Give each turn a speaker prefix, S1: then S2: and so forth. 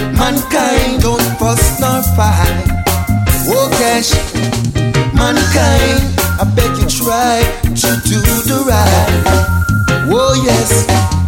S1: Mankind don't fuss nor fight. Oh cash, mankind, I beg you try to do the right. Oh yes.